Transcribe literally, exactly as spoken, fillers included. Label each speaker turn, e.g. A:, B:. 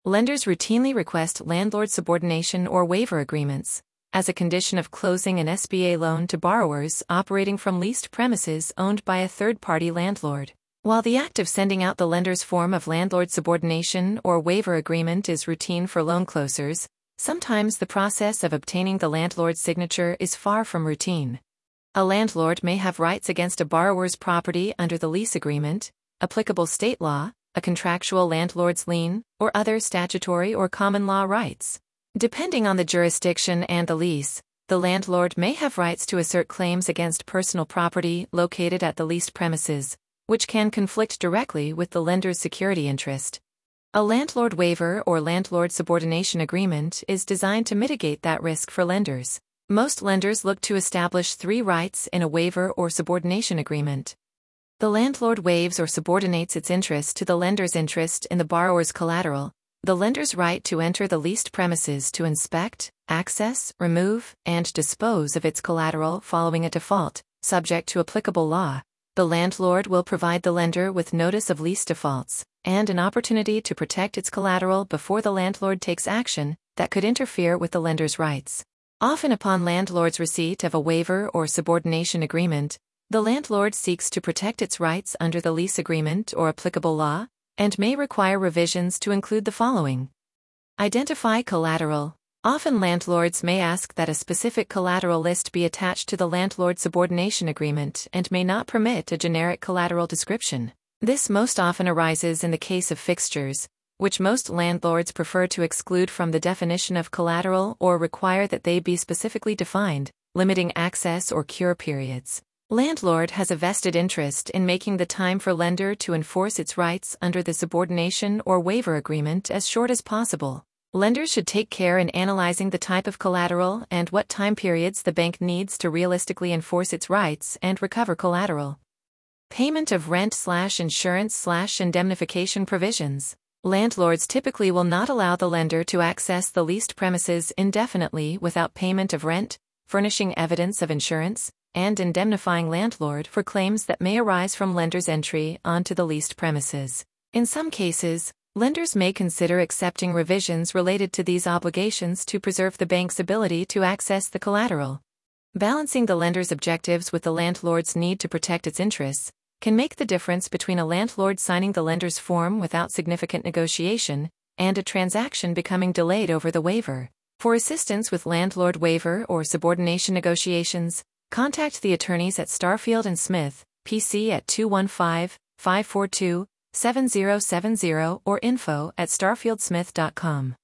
A: Lenders routinely request landlord subordination or waiver agreements as a condition of closing an S B A loan to borrowers operating from leased premises owned by a third-party landlord. While the act of sending out the lender's form of landlord subordination or waiver agreement is routine for loan closers, sometimes the process of obtaining the landlord's signature is far from routine. A landlord may have rights against a borrower's property under the lease agreement, applicable state law, a contractual landlord's lien, or other statutory or common law rights. Depending on the jurisdiction and the lease, the landlord may have rights to assert claims against personal property located at the leased premises, which can conflict directly with the lender's security interest. A landlord waiver or landlord subordination agreement is designed to mitigate that risk for lenders. Most lenders look to establish three rights in a waiver or subordination agreement. The landlord waives or subordinates its interest to the lender's interest in the borrower's collateral, the lender's right to enter the leased premises to inspect, access, remove, and dispose of its collateral following a default, subject to applicable law. The landlord will provide the lender with notice of lease defaults and an opportunity to protect its collateral before the landlord takes action that could interfere with the lender's rights. Often upon landlord's receipt of a waiver or subordination agreement, the landlord seeks to protect its rights under the lease agreement or applicable law, and may require revisions to include the following. Identify collateral. Often landlords may ask that a specific collateral list be attached to the landlord subordination agreement and may not permit a generic collateral description. This most often arises in the case of fixtures, which most landlords prefer to exclude from the definition of collateral or require that they be specifically defined, limiting access or cure periods. Landlord has a vested interest in making the time for lender to enforce its rights under the subordination or waiver agreement as short as possible. Lenders should take care in analyzing the type of collateral and what time periods the bank needs to realistically enforce its rights and recover collateral. Payment of rent slash insurance slash indemnification provisions. Landlords typically will not allow the lender to access the leased premises indefinitely without payment of rent, furnishing evidence of insurance, and indemnifying landlord for claims that may arise from lender's entry onto the leased premises. In some cases, lenders may consider accepting revisions related to these obligations to preserve the bank's ability to access the collateral. Balancing the lender's objectives with the landlord's need to protect its interests can make the difference between a landlord signing the lender's form without significant negotiation and a transaction becoming delayed over the waiver. For assistance with landlord waiver or subordination negotiations, contact the attorneys at Starfield and Smith, P C at two one five, five four two, seven zero seven zero or info at starfield smith dot com.